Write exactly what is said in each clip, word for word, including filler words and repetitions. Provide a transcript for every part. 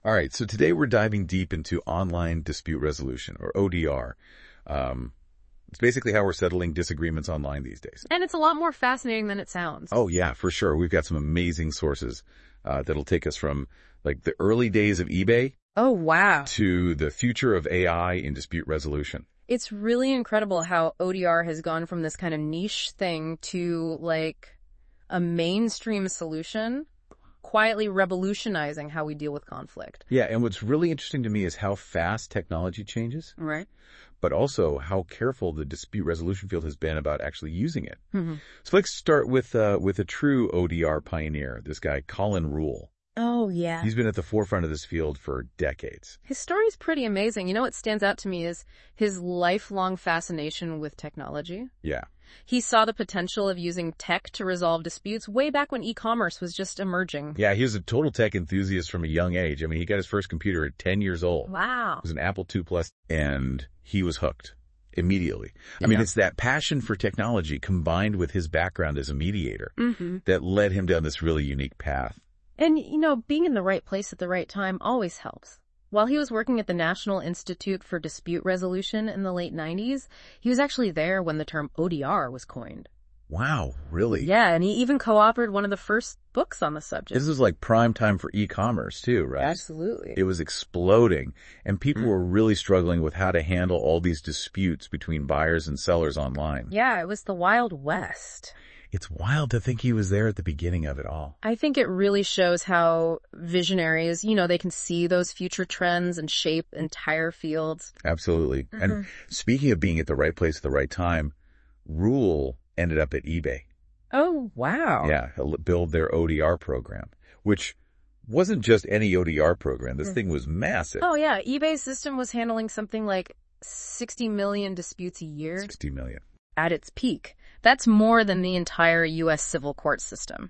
All right, so today we're diving deep into online dispute resolution, or O D R. Um, it's basically how we're settling disagreements online these days. And it's a lot more fascinating than it sounds. Oh, yeah, for sure. We've got some amazing sources uh, that'll take us from like the early days of eBay Oh, wow. to the future of A I in dispute resolution. It's really incredible how O D R has gone from this kind of niche thing to like a mainstream solution, quietly revolutionizing how we deal with conflict. Yeah, and what's really interesting to me is how fast technology changes, Right. but also how careful the dispute resolution field has been about actually using it. Mm-hmm. So let's start with uh, with a true O D R pioneer, this guy, Colin Rule. Oh, yeah. He's been at the forefront of this field for decades. His story's pretty amazing. You know what stands out to me is his lifelong fascination with technology. Yeah. He saw the potential of using tech to resolve disputes way back when e-commerce was just emerging. Yeah, he was a total tech enthusiast from a young age. I mean, he got his first computer at ten years old. Wow. It was an Apple two Plus, and he was hooked immediately. I mean, Yeah. it's that passion for technology combined with his background as a mediator Mm-hmm. that led him down this really unique path. And, you know, being in the right place at the right time always helps. While he was working at the National Institute for Dispute Resolution in the late nineties, he was actually there when the term O D R was coined. Wow, really? Yeah, and he even co-authored one of the first books on the subject. This was like prime time for e-commerce too, right? Absolutely. It was exploding, and people were really struggling with how to handle all these disputes between buyers and sellers online. Yeah, it was the Wild West. It's wild to think he was there at the beginning of it all. I think it really shows how visionaries, you know, they can see those future trends and shape entire fields. Absolutely. Mm-hmm. And speaking of being at the right place at the right time, Rule ended up at eBay. Oh, wow. Yeah, he'll build their O D R program, which wasn't just any O D R program. This thing was massive. Oh, yeah. eBay's system was handling something like sixty million disputes a year. sixty million. At its peak. That's more than the entire U S civil court system.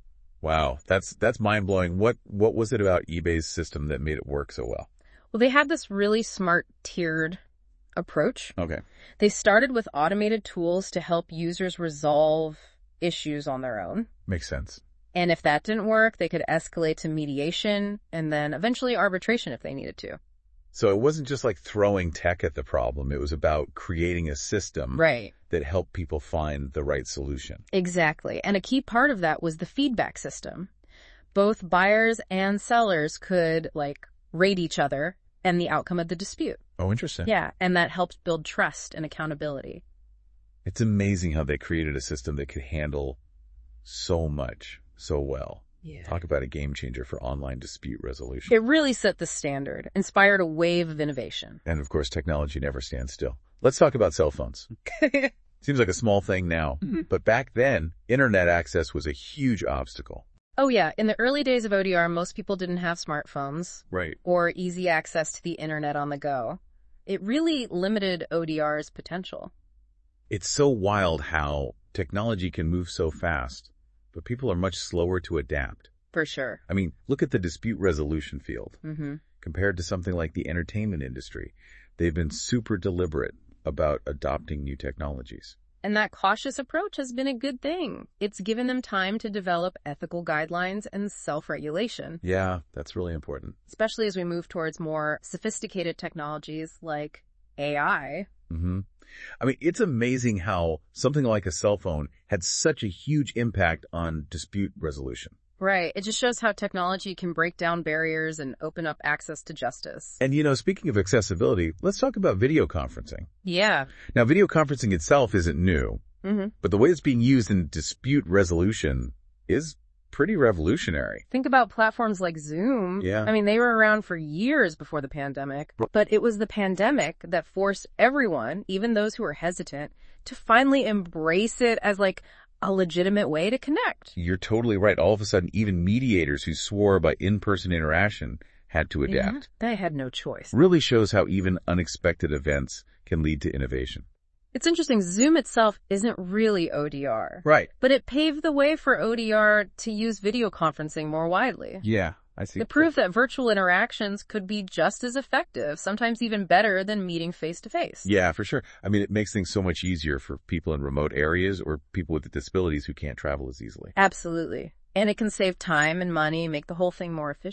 Wow, that's that's mind-blowing. What what was it about eBay's system that made it work so well? Well, they had this really smart tiered approach. Okay. They started with automated tools to help users resolve issues on their own. Makes sense. And if that didn't work, they could escalate to mediation and then eventually arbitration if they needed to. So it wasn't just like throwing tech at the problem. It was about creating a system Right. that helped people find the right solution. Exactly. And a key part of that was the feedback system. Both buyers and sellers could, like, rate each other and the outcome of the dispute. Oh, interesting. Yeah, and that helped build trust and accountability. It's amazing how they created a system that could handle so much so well. Yeah. Talk about a game changer for online dispute resolution. It really set the standard, inspired a wave of innovation. And of course, technology never stands still. Let's talk about cell phones. Seems like a small thing now, Mm-hmm. but back then, internet access was a huge obstacle. Oh yeah, in the early days of O D R, most people didn't have smartphones Right. or easy access to the internet on the go. It really limited O D R's potential. It's so wild how technology can move so fast, but people are much slower to adapt. For sure. I mean, look at the dispute resolution field. Mm-hmm. Compared to something like the entertainment industry, they've been super deliberate about adopting new technologies. And that cautious approach has been a good thing. It's given them time to develop ethical guidelines and self-regulation, Yeah, that's really important. especially as we move towards more sophisticated technologies like A I. Mm-hmm. I mean, it's amazing how something like a cell phone had such a huge impact on dispute resolution. Right. It just shows how technology can break down barriers and open up access to justice. And, you know, speaking of accessibility, let's talk about video conferencing. Yeah. Now, video conferencing itself isn't new, Mm-hmm. but the way it's being used in dispute resolution is pretty revolutionary. Think about platforms like Zoom. Yeah. I mean, they were around for years before the pandemic, but it was the pandemic that forced everyone, even those who were hesitant, to finally embrace it as like a legitimate way to connect. You're totally right. All of a sudden, even mediators who swore by in-person interaction had to adapt. Yeah, they had no choice. Really shows how even unexpected events can lead to innovation. It's interesting. Zoom itself isn't really O D R. Right. But it paved the way for O D R to use video conferencing more widely. Yeah, I see. It proved that virtual interactions could be just as effective, sometimes even better than meeting face-to-face. Yeah, for sure. I mean, it makes things so much easier for people in remote areas or people with disabilities who can't travel as easily. Absolutely. And it can save time and money, make the whole thing more efficient.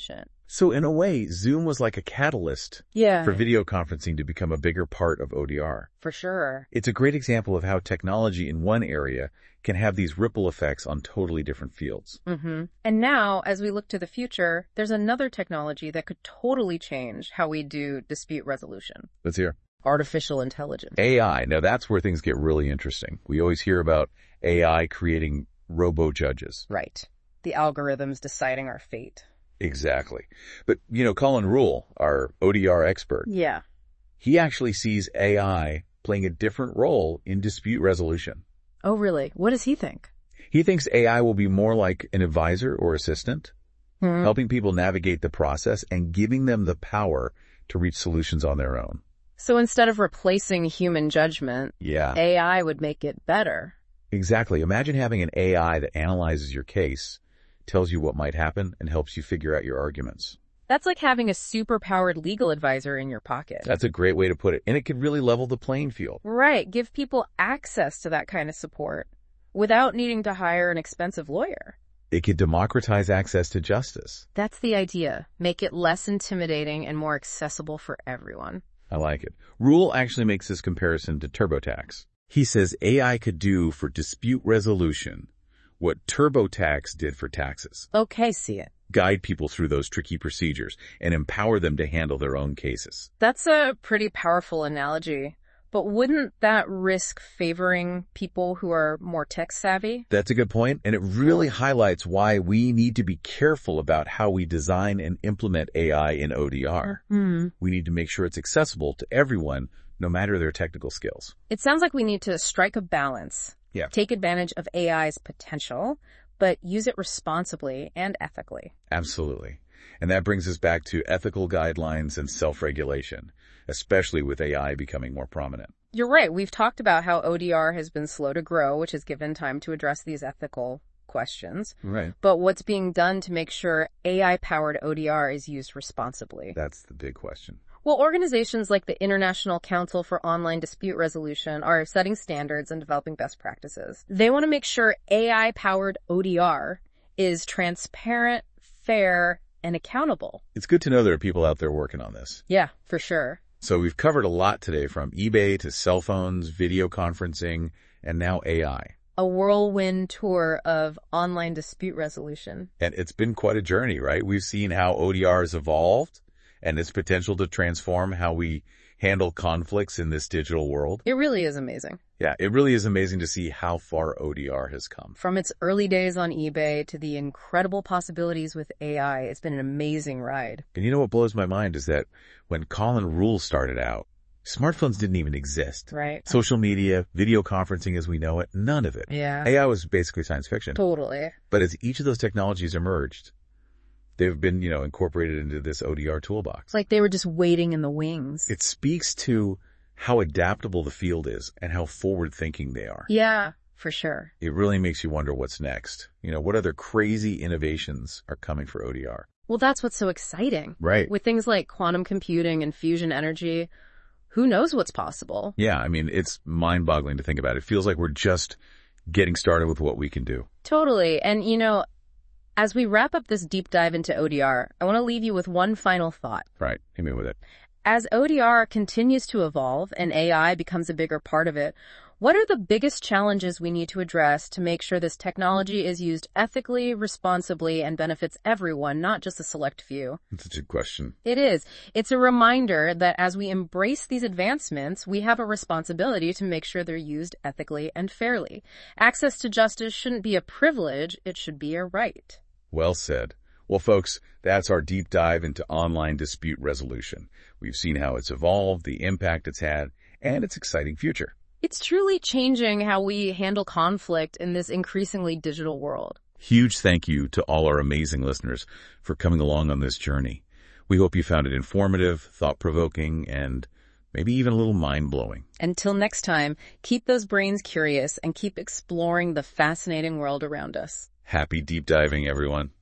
So in a way, Zoom was like a catalyst Yeah, for video conferencing to become a bigger part of O D R. for sure. It's a great example of how technology in one area can have these ripple effects on totally different fields. Mm-hmm. And now, as we look to the future, there's another technology that could totally change how we do dispute resolution. Let's hear. Artificial intelligence. A I. Now that's where things get really interesting. We always hear about A I creating robo-judges. Right. The algorithms deciding our fate. Exactly. But, you know, Colin Rule, our O D R expert, Yeah. he actually sees A I playing a different role in dispute resolution. Oh, really? What does he think? He thinks A I will be more like an advisor or assistant, Hmm. helping people navigate the process and giving them the power to reach solutions on their own. So instead of replacing human judgment, Yeah, A I would make it better. exactly. Imagine having an A I that analyzes your case, tells you what might happen, and helps you figure out your arguments. That's like having a super-powered legal advisor in your pocket. That's a great way to put it. And it could really level the playing field. Right. Give people access to that kind of support without needing to hire an expensive lawyer. It could democratize access to justice. That's the idea. Make it less intimidating and more accessible for everyone. I like it. Rule actually makes this comparison to TurboTax. He says A I could do for dispute resolution what TurboTax did for taxes. Okay, see it. Guide people through those tricky procedures and empower them to handle their own cases. That's a pretty powerful analogy. But wouldn't that risk favoring people who are more tech savvy? That's a good point, and it really highlights why we need to be careful about how we design and implement A I in O D R. Hmm. We need to make sure it's accessible to everyone, no matter their technical skills. It sounds like we need to strike a balance. Yeah. Take advantage of A I's potential, but use it responsibly and ethically. Absolutely. And that brings us back to ethical guidelines and self-regulation, especially with A I becoming more prominent. You're right. We've talked about how O D R has been slow to grow, which has given time to address these ethical questions. Right. But what's being done to make sure A I-powered O D R is used responsibly? That's the big question. Well, organizations like the International Council for Online Dispute Resolution are setting standards and developing best practices. They want to make sure A I-powered O D R is transparent, fair, and accountable. It's good to know there are people out there working on this. Yeah, for sure. So we've covered a lot today, from eBay to cell phones, video conferencing, and now A I. A whirlwind tour of online dispute resolution. And it's been quite a journey, right? We've seen how O D R has evolved and its potential to transform how we handle conflicts in this digital world. It really is amazing. Yeah, it really is amazing to see how far O D R has come. From its early days on eBay to the incredible possibilities with A I, it's been an amazing ride. And you know what blows my mind is that when Colin Rule started out, smartphones didn't even exist. Right. Social media, video conferencing as we know it, none of it. Yeah. A I was basically science fiction. Totally. But as each of those technologies emerged, they've been, you know, incorporated into this O D R toolbox. It's like they were just waiting in the wings. It speaks to how adaptable the field is and how forward-thinking they are. Yeah, for sure. It really makes you wonder what's next. You know, what other crazy innovations are coming for O D R? Well, that's what's so exciting. Right. With things like quantum computing and fusion energy, who knows what's possible? Yeah, I mean, it's mind-boggling to think about. It feels like we're just getting started with what we can do. Totally. And, you know, as we wrap up this deep dive into O D R, I want to leave you with one final thought. Right. Hit me with it. As O D R continues to evolve and A I becomes a bigger part of it, what are the biggest challenges we need to address to make sure this technology is used ethically, responsibly, and benefits everyone, not just a select few? That's a good question. It is. It's a reminder that as we embrace these advancements, we have a responsibility to make sure they're used ethically and fairly. Access to justice shouldn't be a privilege, it should be a right. Well said. Well, folks, that's our deep dive into online dispute resolution. We've seen how it's evolved, the impact it's had, and its exciting future. It's truly changing how we handle conflict in this increasingly digital world. Huge thank you to all our amazing listeners for coming along on this journey. We hope you found it informative, thought-provoking, and maybe even a little mind-blowing. Until next time, keep those brains curious and keep exploring the fascinating world around us. Happy deep diving, everyone.